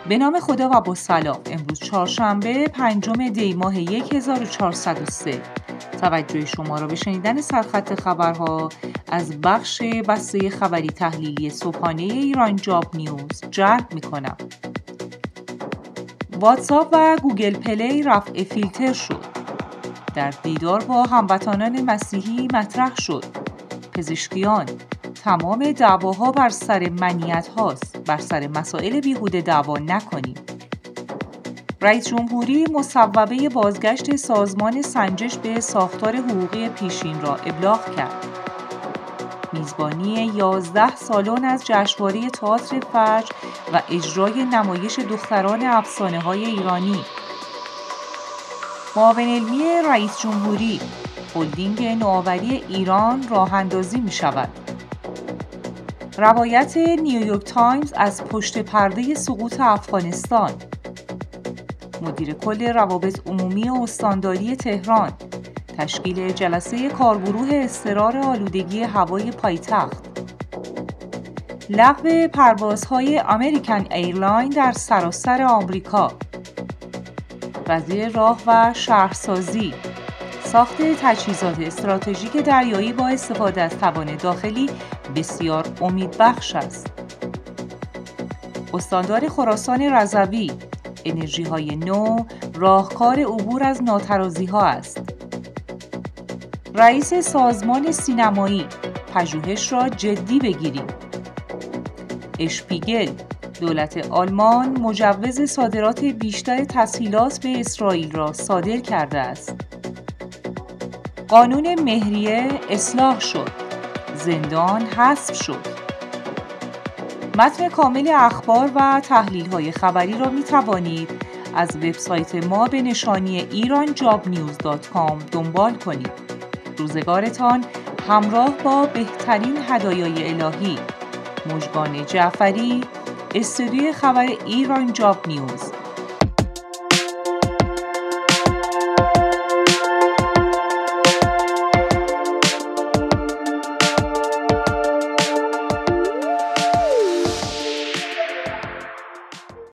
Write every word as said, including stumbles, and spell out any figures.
به نام خدا و با سلام. امروز چهارشنبه پنجم دی ماه هزار و چهارصد و سه. توجه شما را به شنیدن سرخط خبرها از بخش بسته خبری تحلیلی صبحانه ایران جاب نیوز جلب می کنم. واتساپ و گوگل پلی رفع فیلتر شد. در دیدار با هموطنان مسیحی مطرح شد. پزشکیان: تمام دعواها بر سر منیت هاست، بر سر مسائل بیهوده دعوا نکنیم. رئیس جمهوری مصوبه بازگشت سازمان سنجش به ساختار حقوقی پیشین را ابلاغ کرد. میزبانی یازده سالن از جشنواره تئاتر فجر و اجرای نمایش دختران افسانه‌های ایرانی. معاون علمی رئیس جمهوری: هلدینگ نوآوری ایران راه اندازی می شود. روایت نیویورک تایمز از پشت پرده سقوط افغانستان. مدیر کل روابط عمومی استانداری تهران: تشکیل جلسه کارگروه اضطرار آلودگی هوای پایتخت. لغو پروازهای امریکن ایرلاین در سراسر آمریکا. وزیر راه و شهرسازی: ساخت تجهیزات استراتژیک دریایی با استفاده از توان داخلی بسیار امیدبخش است. استاندار خراسان رضوی: انرژی‌های نو راهکار عبور از ناترازی‌ها است. رئیس سازمان سینمایی: پژوهش را جدی بگیریم. اشپیگل: دولت آلمان مجوز صادرات بیشتر تسهیلات به اسرائیل را صادر کرده است. قانون مهریه اصلاح شد. زندان حذف شد. متن کامل اخبار و تحلیل‌های خبری را می توانید از وبسایت ما به نشانی ایران جاب نیوز دات کام دنبال کنید. روزگارتان همراه با بهترین هدایای الهی. مژگان جعفری، استودیوی خبر ایران جاب نیوز.